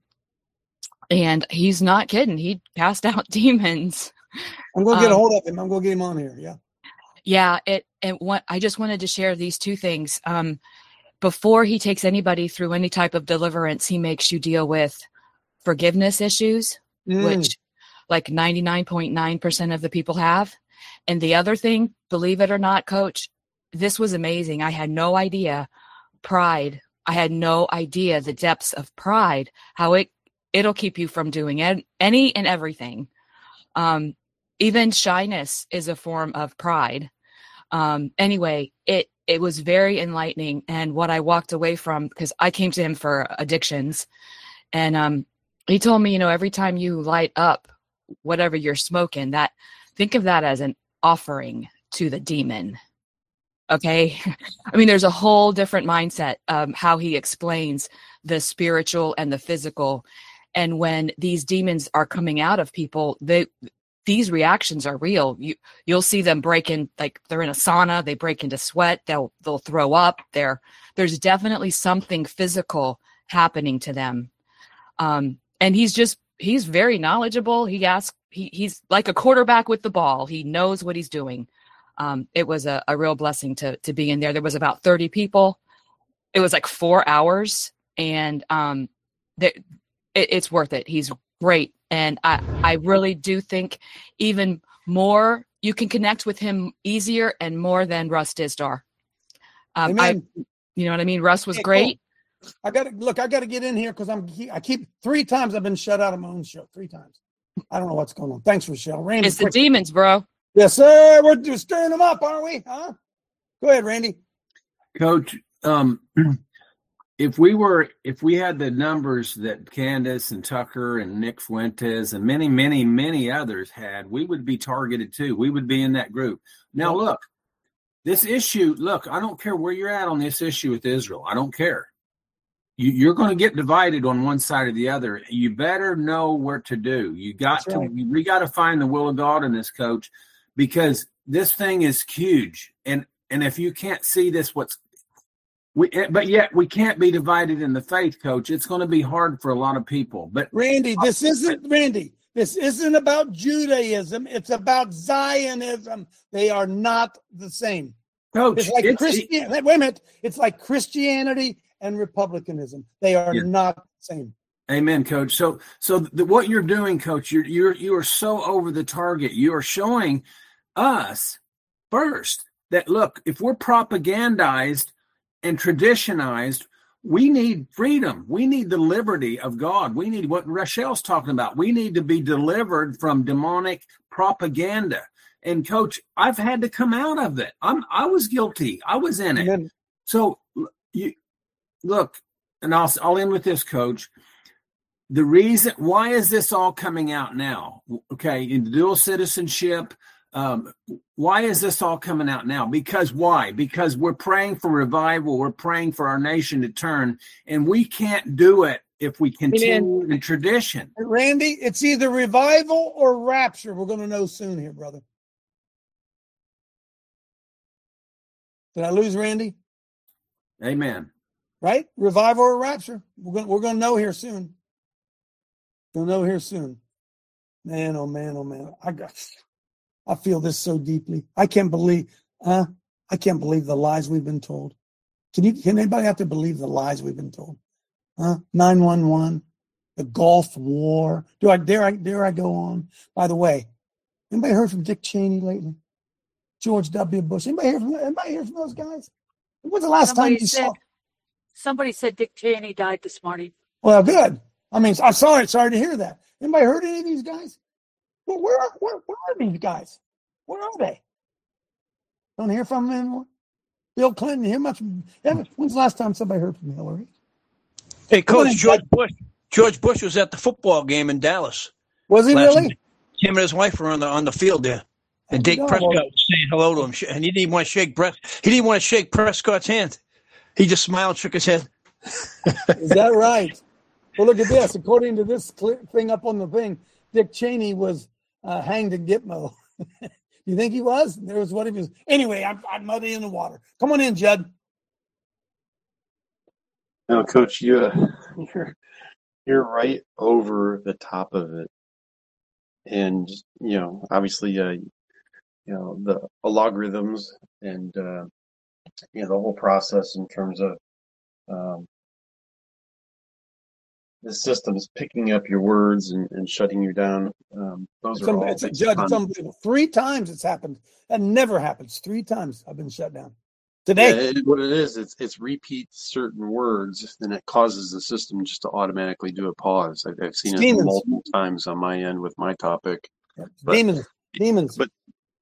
And he's not kidding. He cast out demons. I'm going to get um, a hold of him. I'm going to get him on here. Yeah. Yeah. It, and what I just wanted to share these two things. Um, before he takes anybody through any type of deliverance, he makes you deal with forgiveness issues, mm. which like ninety-nine point nine percent of the people have. And the other thing, believe it or not, Coach, this was amazing. I had no idea pride. I had no idea the depths of pride, how it, it'll keep you from doing ed- any and everything. Um, even shyness is a form of pride. Um, anyway, it, it was very enlightening. And what I walked away from, because I came to him for addictions, and um, he told me, you know, every time you light up whatever you're smoking, that think of that as an offering to the demon. Okay. I mean, there's a whole different mindset, um, how he explains the spiritual and the physical. And when these demons are coming out of people, they, these reactions are real. You, you'll see them break in, like they're in a sauna, they break into sweat, they'll, they'll throw up there. There's definitely something physical happening to them. Um, and he's just, he's very knowledgeable. He asks, he, he's like a quarterback with the ball. He knows what he's doing. Um, it was a, a real blessing to, to be in there. There was about thirty people. It was like four hours and, um, there, it, it's worth it. He's great. And I, I really do think even more, you can connect with him easier and more than Russ Dizdar. Um, I, you know what I mean? Russ was hey, great. Cool. I got to look, I got to get in here. Cause I'm, I keep three times I've been shut out of my own show. Three times. I don't know what's going on. Thanks, Rochelle. Randy, it's quick. The demons, bro. Yes, sir. We're just stirring them up, aren't we? Huh? Go ahead, Randy. Coach, um, if we were, if we had the numbers that Candace and Tucker and Nick Fuentes and many, many, many others had, we would be targeted too. We would be in that group. Now, yeah. Look, this issue, look, I don't care where you're at on this issue with Israel. I don't care. You, you're going to get divided on one side or the other. You better know what to do. You got That's to, right. we got to find the will of God in this, Coach, because this thing is huge. And, and if you can't see this, what's, We, but yet we can't be divided in the faith, Coach. It's going to be hard for a lot of people. But Randy, this isn't Randy. This isn't about Judaism. It's about Zionism. They are not the same. Coach, it's like it's, Christian. Wait a minute. It's like Christianity and Republicanism. They are yeah. not the same. Amen, Coach. So, so the, what you're doing, Coach, you're you're you are so over the target. You are showing us first that look, if we're propagandized and traditionized, We need freedom. We need the liberty of God. We need what Rachel's talking about. We need to be delivered from demonic propaganda. And Coach, I've had to come out of it. I'm I was guilty. I was in it. Amen. So you look, and I'll I'll end with this, Coach. The reason why is this all coming out now? Okay, in dual citizenship. Um, why is this all coming out now? Because why? Because we're praying for revival. We're praying for our nation to turn, and we can't do it if we continue in tradition. Randy, it's either revival or rapture. We're going to know soon here, brother. Did I lose Randy? Amen. Right? Revival or rapture. We're going we're going to know here soon. We'll know here soon. Man, oh man, oh man. I got I feel this so deeply. I can't believe, huh? I can't believe the lies we've been told. Can you? Can anybody have to believe the lies we've been told? Huh? nine one one, the Gulf War. Do I dare? I dare I go on? By the way, anybody heard from Dick Cheney lately? George W. Bush. Anybody hear from? Anybody hear from those guys? When's the last somebody time you said, saw? Somebody said Dick Cheney died this morning. Well, good. I mean, I'm sorry. Sorry to hear that. Anybody heard any of these guys? Well, where are, where, where are these guys? Where are they? Don't hear from them anymore? Bill Clinton, hear much? When's the last time somebody heard from Hillary? Hey, Coach, George Bush George Bush was at the football game in Dallas. Was he really? Night. Him and his wife were on the on the field there. And Dick Prescott was saying hello to him. And he didn't want to shake Brett. He didn't want to shake Prescott's hand. He just smiled, shook his head. Is that right? Well, look at this. According to this thing up on the thing, Dick Cheney was uh, hanged in Gitmo. You think he was? There was what he was. Anyway, I'm, I'm muddy in the water. Come on in, Judd. No, Coach, you, uh, you're you're right over the top of it, and you know, obviously, uh, you know, the logarithms and uh, you know the whole process in terms of um, the system's picking up your words and, and shutting you down. Um, those it's are un- all it's a judge. It's unbelievable. Three times it's happened. That never happens. Three times I've been shut down. Today. Yeah, it, what it is, it's it's repeats certain words, and it causes the system just to automatically do a pause. I've, I've seen Demons. it multiple times on my end with my topic. But, demons. Demons. But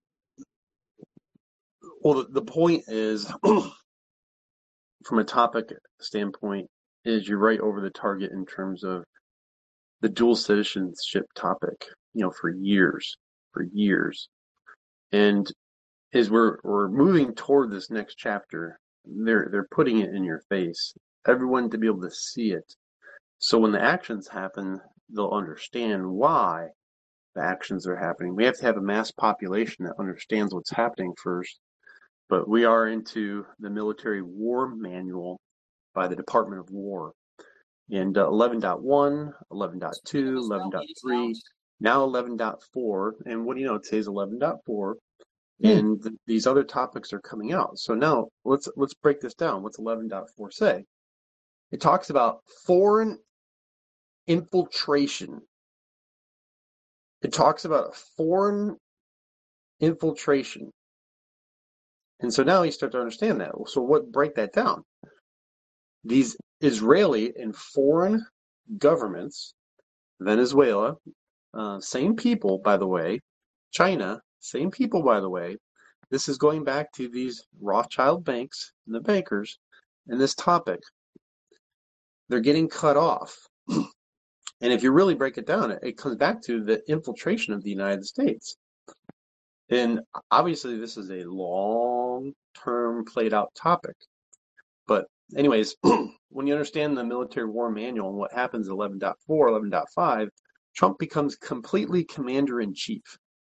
well, the, the point is, from a topic standpoint, is you're right over the target in terms of the dual citizenship topic, you know, for years, for years. And as we're we're moving toward this next chapter, they're they're putting it in your face. Everyone to be able to see it. So when the actions happen, they'll understand why the actions are happening. We have to have a mass population that understands what's happening first. But we are into the military war manual by the Department of War. And uh, eleven point one, eleven point two, eleven point three, now eleven point four. And what do you know? Today's eleven point four. Hmm. And th- these other topics are coming out. So now let's let's break this down. What's eleven point four say? It talks about foreign infiltration. It talks about a foreign infiltration. And so now you start to understand that. So what break that down? These Israeli and foreign governments, Venezuela, uh, same people, by the way, China, same people, by the way. This is going back to these Rothschild banks and the bankers and this topic. They're getting cut off. And if you really break it down, it, it comes back to the infiltration of the United States. And obviously, this is a long-term played-out topic. But anyways, when you understand the military war manual and what happens in eleven point four, eleven point five, Trump becomes completely commander-in-chief.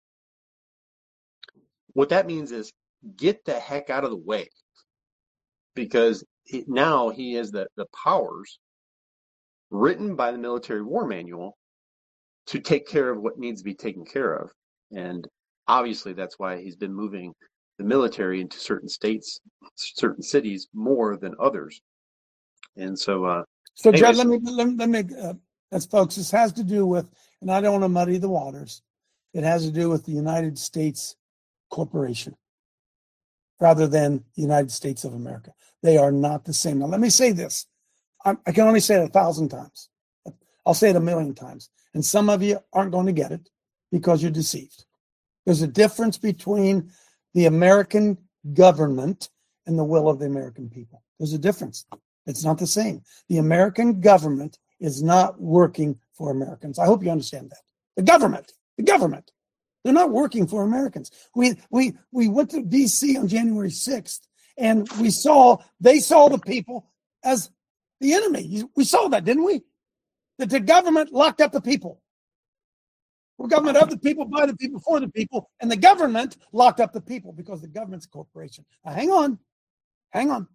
What that means is get the heck out of the way. Because he, now he has the, the powers written by the military war manual to take care of what needs to be taken care of. And obviously, that's why he's been moving the military into certain states, certain cities more than others. And so, uh, so Judd, let me let me, let me uh, that's folks. This has to do with, and I don't want to muddy the waters. It has to do with the United States Corporation, rather than the United States of America. They are not the same. Now, let me say this: I, I can only say it a thousand times. I'll say it a million times. And some of you aren't going to get it because you're deceived. There's a difference between the American government and the will of the American people. There's a difference. It's not the same. The American government is not working for Americans. I hope you understand that. The government, the government, they're not working for Americans. We we we went to D C on January sixth, and we saw, they saw the people as the enemy. We saw that, didn't we? That the government locked up the people. We're government of the people, by the people, for the people, and the government locked up the people because the government's a corporation. Now, hang on, hang on.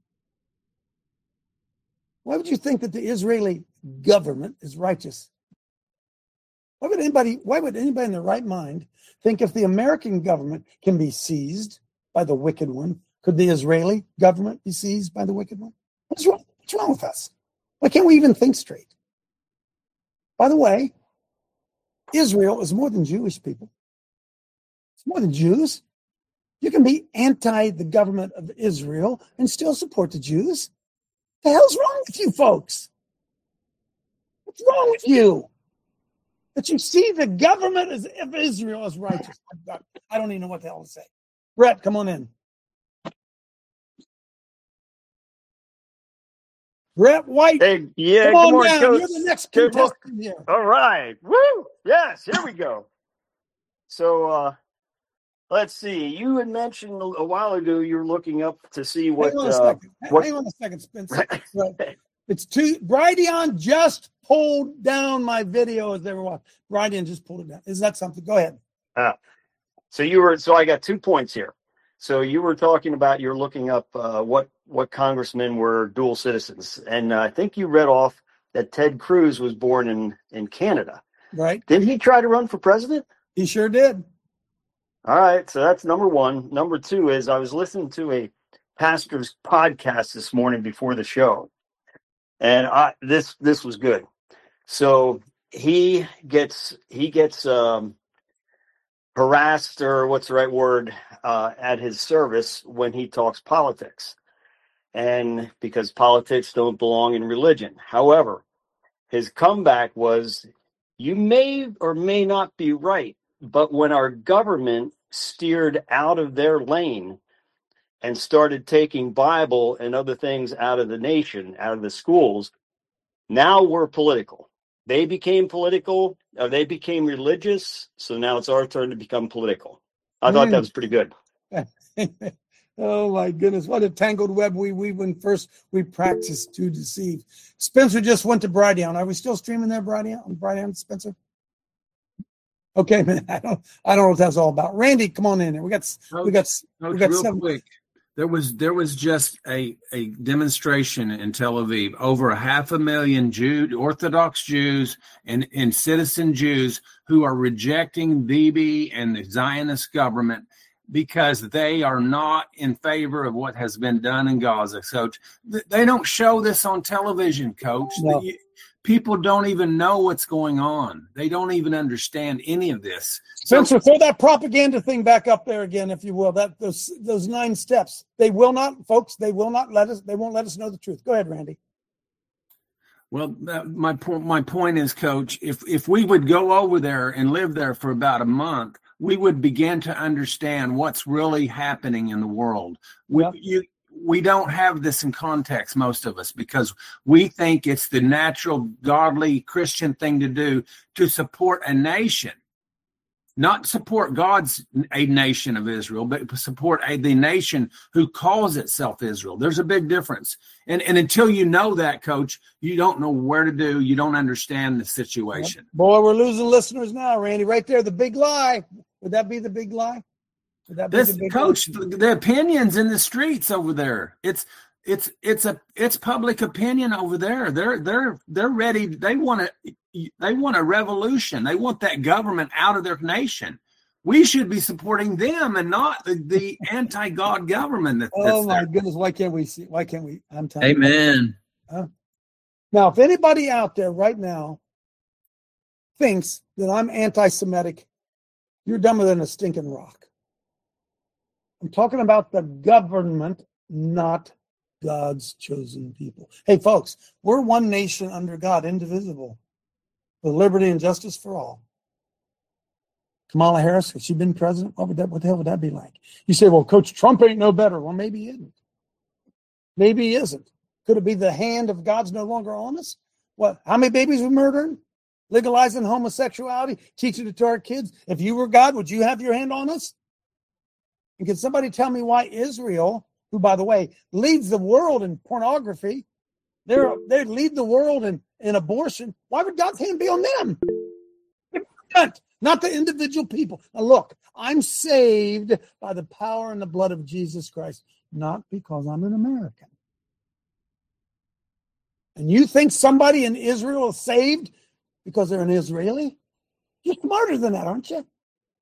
Why would you think that the Israeli government is righteous? Why would anybody, why would anybody in their right mind think if the American government can be seized by the wicked one, could the Israeli government be seized by the wicked one? What's wrong? What's wrong with us? Why can't we even think straight? By the way, Israel is more than Jewish people. It's more than Jews. You can be anti the government of Israel and still support the Jews. What the hell's wrong with you folks? What's wrong with you? That you see the government as, of Israel as righteous. I don't even know what the hell to say. Brett, come on in. Brett White. Hey, yeah, come good on morning, down. Coach. You're the next Good contestant here. All right. Woo! Yes, here we go. So, uh, let's see. You had mentioned a while ago you were looking up to see what. Hang on a uh, second. what... Hang on a second, Spencer. Right. It's too. Brydon just pulled down my video as they were watching. Brydon just pulled it down. Is that something? Go ahead. Uh, so you were. So I got two points here. So you were talking about you're looking up uh, what what congressmen were dual citizens, and uh, I think you read off that Ted Cruz was born in in Canada. Right. Did he try to run for president? He sure did. All right. So that's number one. Number two is I was listening to a pastor's podcast this morning before the show, and I this this was good. So he gets he gets um, harassed, or what's the right word, uh, at his service when he talks politics, and because politics don't belong in religion. However, his comeback was, you may or may not be right, but when our government steered out of their lane and started taking Bible and other things out of the nation, out of the schools, now we're political. They became political, or they became religious, so now it's our turn to become political. I mm. thought that was pretty good. Oh, my goodness. What a tangled web we weave when first we practice to deceive. Spencer just went to Brydon. Are we still streaming there, Brydon? Brydon, Spencer? Okay, man. I don't I don't know what that's all about. Randy, come on in there. We got Coach, we got Coach, we got real seven. quick. There was there was just a, a demonstration in Tel Aviv. Over a half a million Jew, Orthodox Jews and, and citizen Jews who are rejecting Bibi and the Zionist government because they are not in favor of what has been done in Gaza. Coach, they don't show this on television, Coach. No. The, people don't even know what's going on. They don't even understand any of this. Spencer, throw that propaganda thing back up there again, if you will. That those those nine steps. They will not, folks. They will not let us. They won't let us know the truth. Go ahead, Randy. Well, that, my point. My point is, Coach, if if we would go over there and live there for about a month, we would begin to understand what's really happening in the world. We, Yep. you, we don't have this in context, most of us, because we think it's the natural, godly Christian thing to do to support a nation. Not support God's a nation of Israel, but support a, the nation who calls itself Israel. There's a big difference. And, and until you know that, Coach, you don't know where to do. You don't understand the situation. Boy, we're losing listeners now, Randy. Right there, the big lie. Would that be the big lie? Would that be This the big Coach, lie? the, the opinions in the streets over there. It's it's it's a it's public opinion over there. They're they're they're ready. They want to they want a revolution. They want that government out of their nation. We should be supporting them and not the, the anti-God government. That, Oh that's my there. goodness! Why can't we see? Why can't we? I'm telling you. Amen. Huh? Now, if anybody out there right now thinks that I'm anti-Semitic, you're dumber than a stinking rock. I'm talking about the government, not God's chosen people. Hey, folks, we're one nation under God, indivisible, with liberty and justice for all. Kamala Harris, has she been president? What would that, what the hell would that be like? You say, well, Coach Trump ain't no better. Well, maybe he isn't. Maybe he isn't. Could it be the hand of God's no longer on us? What? How many babies were murdered? Legalizing homosexuality, teaching it to our kids. If you were God, would you have your hand on us? And can somebody tell me why Israel, who, by the way, leads the world in pornography, they're, they lead the world in, in abortion, why would God's hand be on them? Not the individual people. Now look, I'm saved by the power and the blood of Jesus Christ, not because I'm an American. And you think somebody in Israel is saved because they're an Israeli? You're smarter than that, aren't you?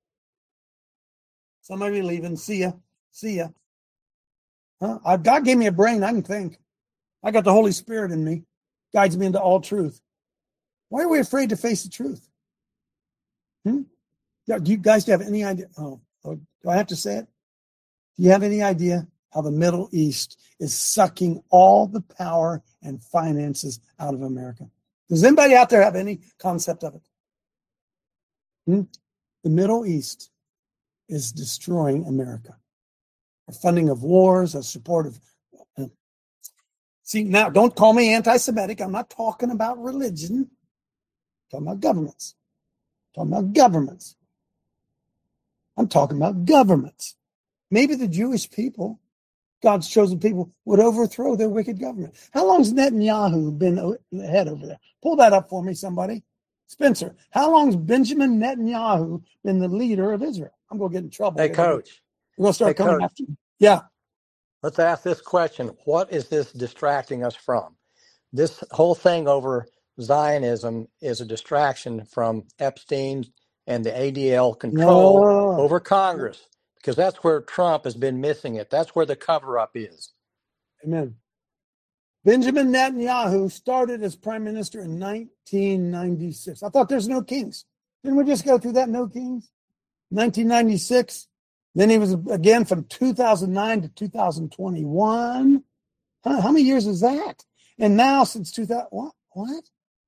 Somebody leaving. See ya. See ya. Huh? God gave me a brain. I can think. I got the Holy Spirit in me. Guides me into all truth. Why are we afraid to face the truth? Hmm? Do you guys have any idea? Oh, oh, do I have to say it? Do you have any idea how the Middle East is sucking all the power and finances out of America? Does anybody out there have any concept of it? Hmm? The Middle East is destroying America. Our funding of wars, our support of... Uh, see, now, don't call me anti-Semitic. I'm not talking about religion. I'm talking about governments. I'm talking about governments. I'm talking about governments. Maybe the Jewish people, God's chosen people, would overthrow their wicked government. How long's Netanyahu been ahead over there? Pull that up for me, somebody. Spencer, how long's Benjamin Netanyahu been the leader of Israel? I'm going to get in trouble. Hey, Coach. We're going to start hey, coming Coach. after you. Yeah. Let's ask this question. What is this distracting us from? This whole thing over Zionism is a distraction from Epstein and the A D L control No. over Congress, because that's where Trump has been missing it. That's where the cover-up is. Amen. Benjamin Netanyahu started as prime minister in nineteen ninety-six. I thought there's no kings. Didn't we just go through that? No kings? nineteen ninety-six. Then he was again from two thousand nine to two thousand twenty-one. Huh, how many years is that? And now since two thousand, what? What?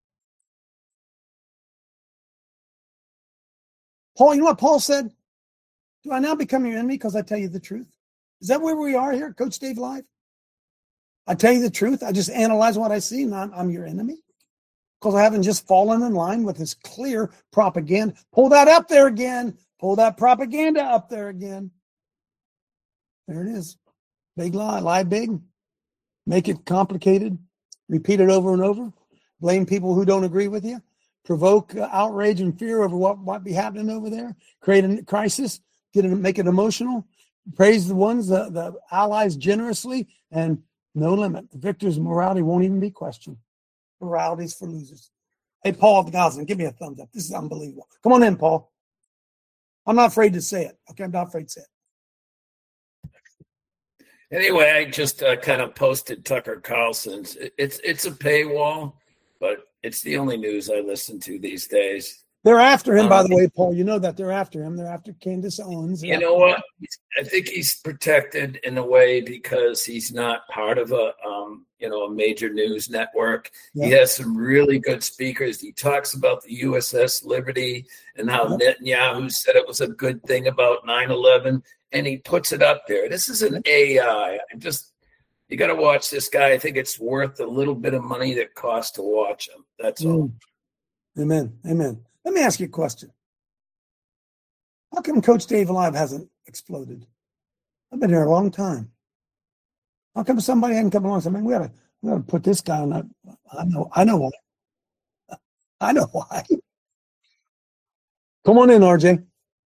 Paul, you know what Paul said? Do I now become your enemy because I tell you the truth? Is that where we are here, Coach Dave Live? I tell you the truth. I just analyze what I see, and I'm, I'm your enemy because I haven't just fallen in line with this clear propaganda. Pull that up there again. Pull that propaganda up there again. There it is. Big lie. Lie big. Make it complicated. Repeat it over and over. Blame people who don't agree with you. Provoke uh, outrage and fear over what might be happening over there. Create a crisis. Get it, make it emotional. Praise the ones, the, the allies generously, and no limit. The victor's morality won't even be questioned. Morality's for losers. Hey, Paul of the Goslin, give me a thumbs up. This is unbelievable. Come on in, Paul. I'm not afraid to say it. Okay, I'm not afraid to say it. Anyway, I just uh, kind of posted Tucker Carlson's. It's it's a paywall, but it's the only news I listen to these days. They're after him, um, by the way, Paul. You know that they're after him. They're after Candace Owens. They're you know what? I think he's protected in a way because he's not part of a um, you know a major news network. Yeah. He has some really good speakers. He talks about the U S S Liberty and how yeah. Netanyahu said it was a good thing about nine eleven, and he puts it up there. This is an A I. I'm just you got to watch this guy. I think it's worth a little bit of money that costs to watch him. That's all. Mm. Amen. Amen. Let me ask you a question. How come Coach Dave Live hasn't exploded? I've been here a long time. How come somebody hasn't come along and said, man, we gotta, we gotta put this guy on that? I know, I know why. I know why. Come on in, R J.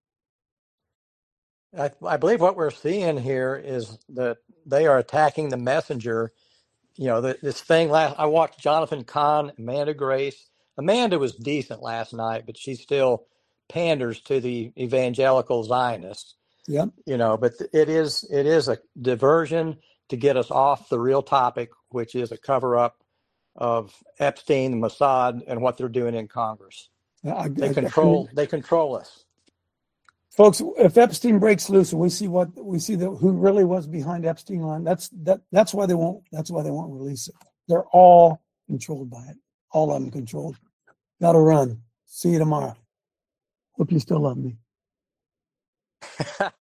I, I believe what we're seeing here is that they are attacking the messenger. You know, the, this thing last, I watched Jonathan Cahn, Amanda Grace. Amanda was decent last night, but she still panders to the evangelical Zionists. Yeah. You know, but it is it is a diversion to get us off the real topic, which is a cover-up of Epstein, the Mossad, and what they're doing in Congress. I, they I, control I, they control us. Folks, if Epstein breaks loose and we see what we see the, who really was behind Epstein line, that's that that's why they won't that's why they won't release it. They're all controlled by it. All of them controlled. Gotta run. See you tomorrow. Hope you still love me.